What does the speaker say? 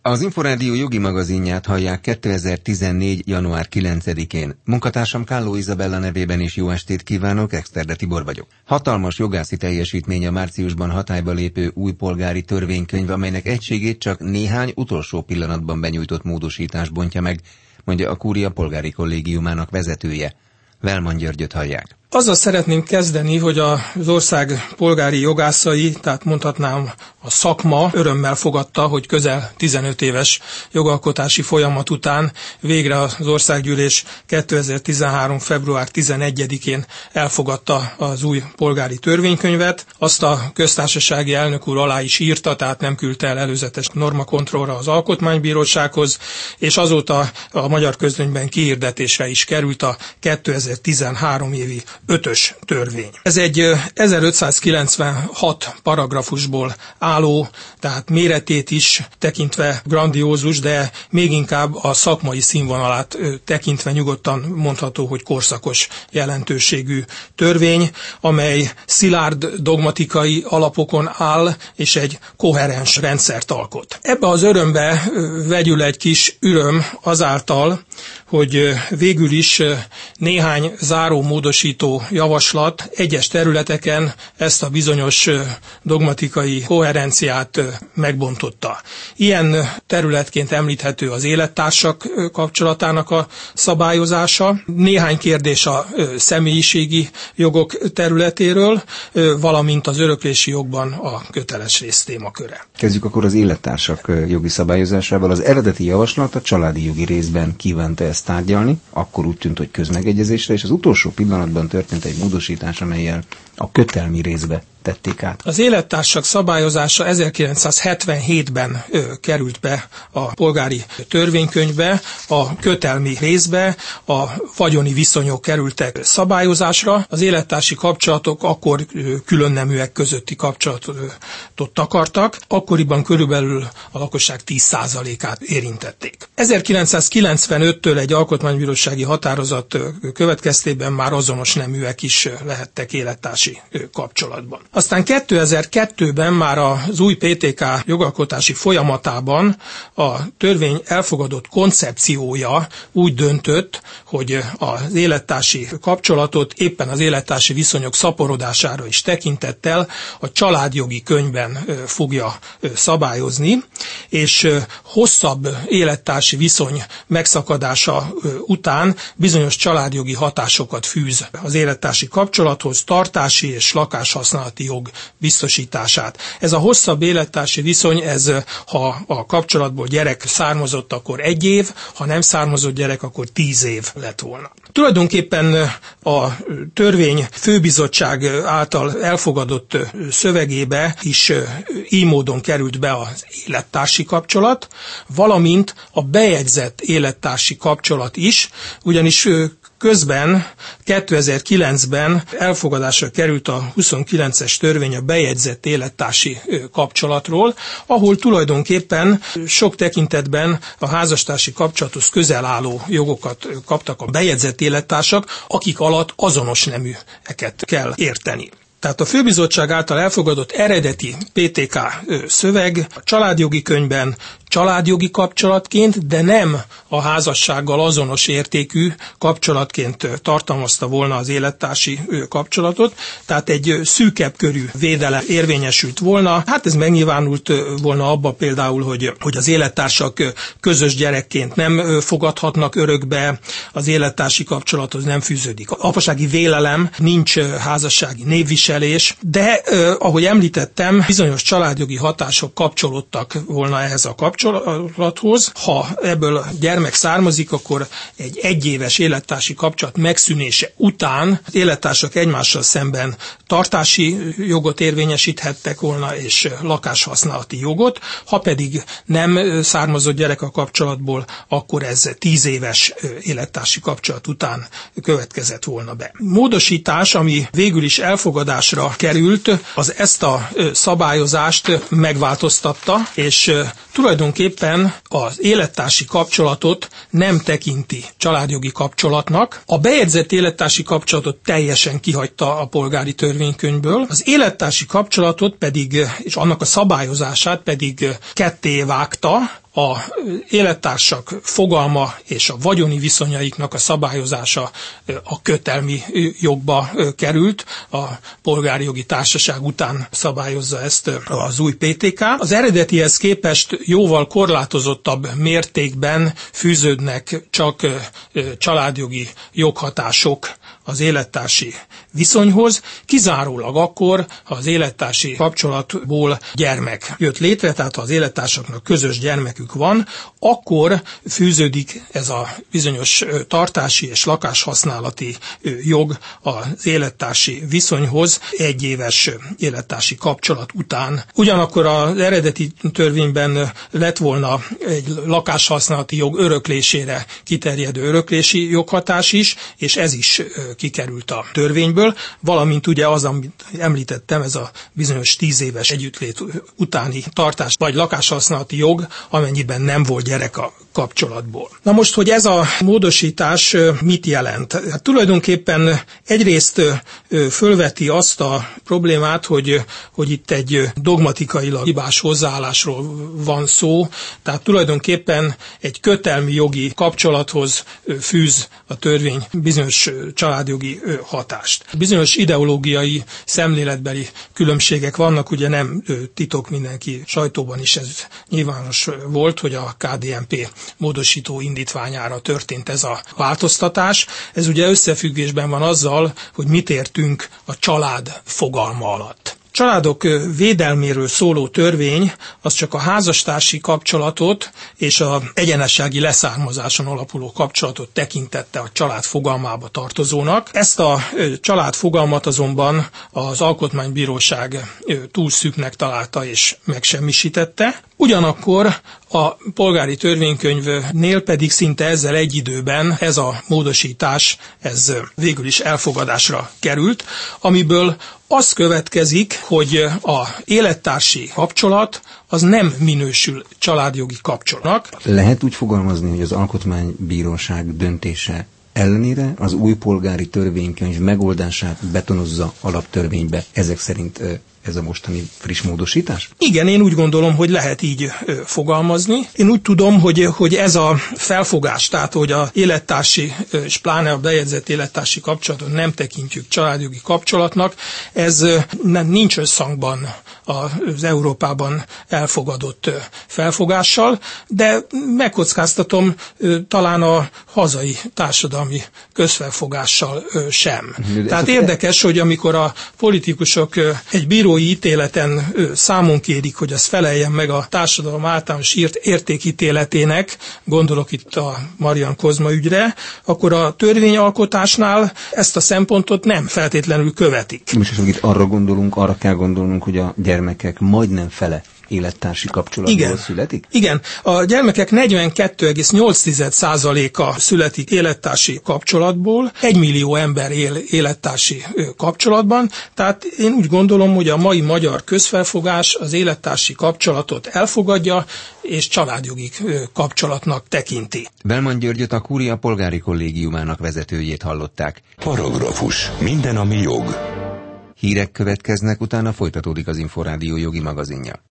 Az Inforádió jogi magazinját hallják 2014. január 9-én. Munkatársam Kálló Izabella nevében is jó estét kívánok, Exterde Tibor vagyok. Hatalmas jogászi teljesítmény a márciusban hatályba lépő új polgári törvénykönyv, amelynek egységét csak néhány utolsó pillanatban benyújtott módosítás bontja meg, mondja a Kúria polgári kollégiumának vezetője. Velman Györgyöt hallják. Azzal szeretném kezdeni, hogy az ország polgári jogászai, tehát mondhatnám a szakma örömmel fogadta, hogy közel 15 éves jogalkotási folyamat után végre az Országgyűlés 2013. február 11-én elfogadta az új polgári törvénykönyvet. Azt a köztársasági elnök úr alá is írta, tehát nem küldte el előzetes normakontrollra az Alkotmánybírósághoz, és azóta a Magyar Közlönyben kihirdetésre is került a 2013 évi 5-ös törvény. Ez egy 1596 paragrafusból álló, tehát méretét is tekintve grandiózus, de még inkább a szakmai színvonalát tekintve nyugodtan mondható, hogy korszakos jelentőségű törvény, amely szilárd dogmatikai alapokon áll, és egy koherens rendszert alkot. Ebbe az örömbe vegyül egy kis öröm azáltal, hogy végül is néhány záró módosító javaslat egyes területeken ezt a bizonyos dogmatikai koherenciát megbontotta. Ilyen területként említhető az élettársak kapcsolatának a szabályozása, néhány kérdés a személyiségi jogok területéről, valamint az öröklési jogban a köteles rész témaköre. Kezdjük akkor az élettársak jogi szabályozásával. Az eredeti javaslat a családi jogi részben kívánta ezt tárgyalni, akkor úgy tűnt, hogy közmegegyezésre, és az utolsó pillanatban történt egy módosítás, amellyel a kötelmi részbe tették át. Az élettársak szabályozása 1977-ben került be a polgári törvénykönyvbe, a kötelmi részbe, a vagyoni viszonyok kerültek szabályozásra. Az élettársi kapcsolatok akkor különneműek közötti kapcsolatot takartak, akkoriban körülbelül a lakosság 10%-át érintették. 1995-től egy alkotmánybírósági határozat következtében már azonos neműek is lehettek élettársi kapcsolatban. Aztán 2002-ben már az új PTK jogalkotási folyamatában a törvény elfogadott koncepciója úgy döntött, hogy az élettársi kapcsolatot éppen az élettársi viszonyok szaporodására is tekintettel a családjogi könyvben fogja szabályozni, és hosszabb élettársi viszony megszakadása után bizonyos családjogi hatásokat fűz az élettársi kapcsolathoz, tartási és lakáshasználati jog biztosítását. Ez a hosszabb élettársi viszony, ez ha a kapcsolatból gyerek származott, akkor 1 év, ha nem származott gyerek, akkor 10 év lett volna. Tulajdonképpen a törvény főbizottság által elfogadott szövegébe is így módon került be az élettársi kapcsolat, valamint a bejegyzett élettársi kapcsolat is, ugyanis közben 2009-ben elfogadásra került a 29-es törvény a bejegyzett élettársi kapcsolatról, ahol tulajdonképpen sok tekintetben a házastársi kapcsolathoz közel álló jogokat kaptak a bejegyzett élettársak, akik alatt azonos neműeket kell érteni. Tehát a főbizottság által elfogadott eredeti PTK szöveg a családjogi könyvben családjogi kapcsolatként, de nem a házassággal azonos értékű kapcsolatként tartalmazta volna az élettársi kapcsolatot, tehát egy szűkebb körű védelem érvényesült volna. Hát ez megnyilvánult volna abba például, hogy az élettársak közös gyerekként nem fogadhatnak örökbe, az élettársi kapcsolathoz nem fűződik apasági vélelem, nincs házassági névviselés, de ahogy említettem, bizonyos családjogi hatások kapcsolódtak volna ehhez a kapcsolathoz. Ha ebből gyermek származik, akkor egy 1 éves élettársi kapcsolat megszűnése után az élettársak egymással szemben tartási jogot érvényesíthettek volna, és lakáshasználati jogot. Ha pedig nem származott gyerek a kapcsolatból, akkor ez 10 éves élettársi kapcsolat után következett volna be. Módosítás, ami végül is elfogadásra került, az ezt a szabályozást megváltoztatta, és tulajdonképpen az élettársi kapcsolatot nem tekinti családjogi kapcsolatnak. A bejegyzett élettársi kapcsolatot teljesen kihagyta a polgári törvénykönyvből. Az élettársi kapcsolatot pedig, és annak a szabályozását pedig ketté vágta, a élettársak fogalma és a vagyoni viszonyaiknak a szabályozása a kötelmi jogba került. A polgári jogi társaság után szabályozza ezt az új PTK. Az eredetihez képest jóval korlátozottabb mértékben fűződnek csak családjogi joghatások az élettársi viszonyhoz, kizárólag akkor, ha az élettársi kapcsolatból gyermek jött létre, tehát ha az élettársaknak közös gyermekük van, akkor fűződik ez a bizonyos tartási és lakáshasználati jog az élettársi viszonyhoz egy éves élettársi kapcsolat után. Ugyanakkor az eredeti törvényben lett volna egy lakáshasználati jog öröklésére kiterjedő öröklési joghatás is, és ez is kikerült a törvényből, valamint ugye az, amit említettem, ez a bizonyos 10 éves együttlét utáni tartás vagy lakáshasználati jog, amennyiben nem volt gyerek a kapcsolatból. Na most, hogy ez a módosítás mit jelent? Hát tulajdonképpen egyrészt fölveti azt a problémát, hogy itt egy dogmatikailag hibás hozzáállásról van szó, tehát tulajdonképpen egy kötelmi jogi kapcsolathoz fűz a törvény bizonyos családjogi hatást. Bizonyos ideológiai, szemléletbeli különbségek vannak, ugye nem titok, mindenki sajtóban is ez nyilvános volt, hogy a KDNP módosító indítványára történt ez a változtatás. Ez ugye összefüggésben van azzal, hogy mit értünk a család fogalma alatt. Családok védelméről szóló törvény az csak a házastársi kapcsolatot és az egyenessági leszármazáson alapuló kapcsolatot tekintette a család fogalmába tartozónak. Ezt a család fogalmat azonban az Alkotmánybíróság túl szűknek találta és megsemmisítette. Ugyanakkor a polgári törvénykönyvnél pedig szinte ezzel egy időben ez a módosítás ez végül is elfogadásra került, amiből az következik, hogy az élettársi kapcsolat az nem minősül családjogi kapcsolatnak. Lehet úgy fogalmazni, hogy az Alkotmánybíróság döntése ellenére az új polgári törvénykönyv megoldását betonozza alaptörvénybe, ezek szerint ez a mostani friss módosítás? Igen, én úgy gondolom, hogy lehet így fogalmazni. Én úgy tudom, hogy ez a felfogás, tehát hogy az élettársi, és pláne a bejegyzett élettársi kapcsolatot nem tekintjük családjogi kapcsolatnak, ez nincs összhangban az Európában elfogadott felfogással, de megkockáztatom talán a hazai társadalmi közfelfogással sem. Tehát érdekes, hogy amikor a politikusok egy bírói ítéleten számon kérik, hogy az feleljen meg a társadalom általános értékítéletének, gondolok itt a Marian Kozma ügyre, akkor a törvényalkotásnál ezt a szempontot nem feltétlenül követik. Most itt arra kell gondolnunk, hogy a gyermekek majdnem fele élettársi kapcsolatból születik? Igen, a gyermekek 42,8%-a születik élettársi kapcsolatból, 1 millió ember él élettársi kapcsolatban, tehát én úgy gondolom, hogy a mai magyar közfelfogás az élettársi kapcsolatot elfogadja, és családjogi kapcsolatnak tekinti. Bellmann Györgyöt, a Kúria polgári kollégiumának vezetőjét hallották. Paragrafus. Minden, ami jog. Hírek következnek, utána folytatódik az Inforádió jogi magazinja.